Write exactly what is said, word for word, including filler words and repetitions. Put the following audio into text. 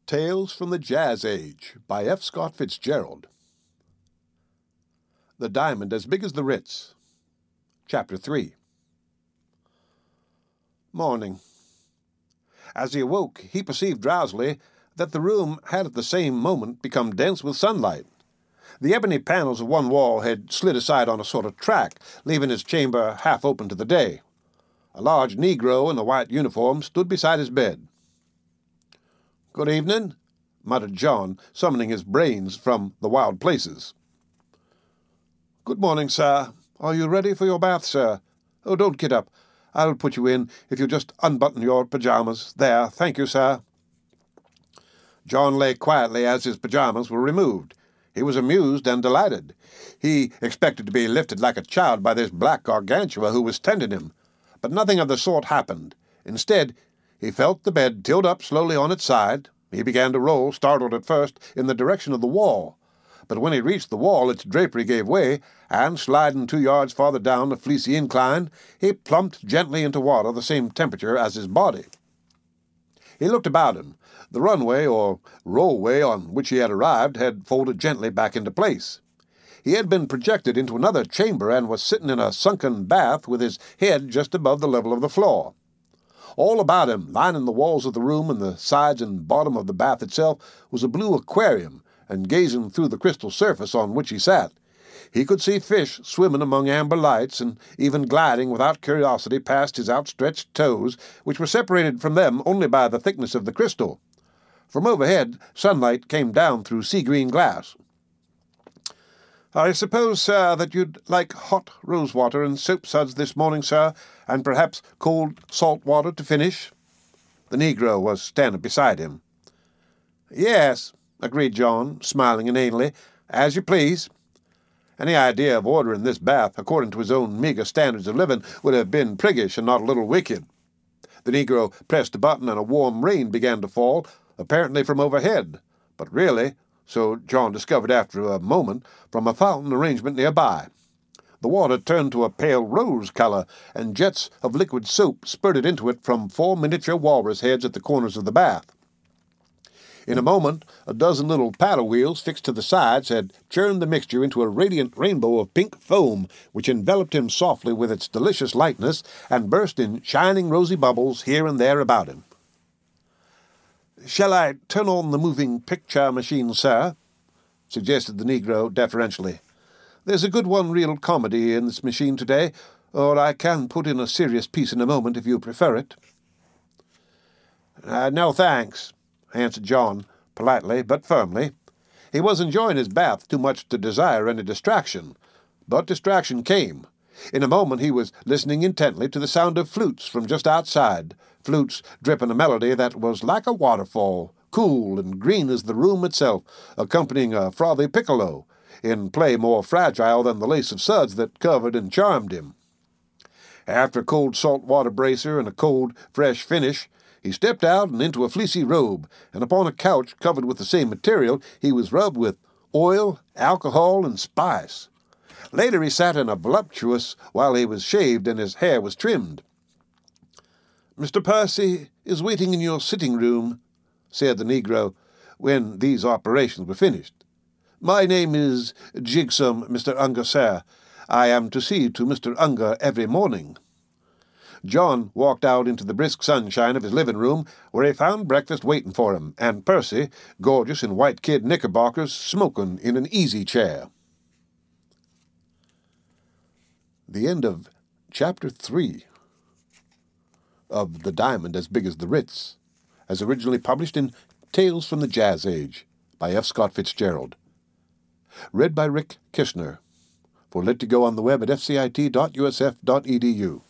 Tales from the Jazz Age by F. Scott Fitzgerald. The Diamond as Big as the Ritz. Chapter three. Morning. As he awoke, he perceived drowsily that the room had at the same moment become dense with sunlight. The ebony panels of one wall had slid aside on a sort of track, leaving his chamber half open to the day. A large Negro in a white uniform stood beside his bed. "Good evening," muttered John, summoning his brains from the wild places. "Good morning, sir. Are you ready for your bath, sir? Oh, don't get up. I'll put you in if you'll just unbutton your pyjamas. There, thank you, sir." John lay quietly as his pyjamas were removed. He was amused and delighted. He expected to be lifted like a child by this black gargantua who was tending him, but nothing of the sort happened. Instead, he felt the bed tilt up slowly on its side. He began to roll, startled at first, in the direction of the wall. But when he reached the wall, its drapery gave way, and, sliding two yards farther down the fleecy incline, he plumped gently into water the same temperature as his body. He looked about him. The runway, or rollway, on which he had arrived had folded gently back into place. He had been projected into another chamber and was sitting in a sunken bath with his head just above the level of the floor. All about him, lining the walls of the room and the sides and bottom of the bath itself, was a blue aquarium, and gazing through the crystal surface on which he sat, he could see fish swimming among amber lights and even gliding without curiosity past his outstretched toes, which were separated from them only by the thickness of the crystal. From overhead, sunlight came down through sea-green glass. "I suppose, sir, that you'd like hot rose-water and soap-suds this morning, sir, and perhaps cold salt water to finish?" The Negro was standing beside him. "Yes," agreed John, smiling inanely, "as you please." Any idea of ordering this bath according to his own meagre standards of living would have been priggish and not a little wicked. The Negro pressed a button and a warm rain began to fall, apparently from overhead, but really, so John discovered after a moment, from a fountain arrangement nearby. The water turned to a pale rose color, and jets of liquid soap spurted into it from four miniature walrus heads at the corners of the bath. In a moment, a dozen little paddle wheels fixed to the sides had churned the mixture into a radiant rainbow of pink foam, which enveloped him softly with its delicious lightness and burst in shining rosy bubbles here and there about him. "Shall I turn on the moving picture machine, sir?" suggested the Negro deferentially. "There's a good one-reel comedy in this machine today, or I can put in a serious piece in a moment if you prefer it." Uh, "No, thanks," answered John, politely but firmly. He was enjoying his bath too much to desire any distraction, but distraction came. In a moment he was listening intently to the sound of flutes from just outside, flutes dripping a melody that was like a waterfall, cool and green as the room itself, accompanying a frothy piccolo, in play more fragile than the lace of suds that covered and charmed him. After a cold salt water bracer and a cold, fresh finish, he stepped out and into a fleecy robe, and upon a couch covered with the same material he was rubbed with oil, alcohol, and spice. Later he sat in a voluptuous while he was shaved and his hair was trimmed. "Mister Percy is waiting in your sitting-room," said the Negro, when these operations were finished. "My name is Jigsum, Mister Unger, sir. I am to see to Mister Unger every morning." John walked out into the brisk sunshine of his living-room, where he found breakfast waiting for him, and Percy, gorgeous in white kid knickerbockers, smoking in an easy-chair. The end of Chapter three of The Diamond as Big as the Ritz, as originally published in Tales from the Jazz Age by F. Scott Fitzgerald. Read by Rick Kishner. For Lit to Go on the web at f c i t dot u s f dot e d u.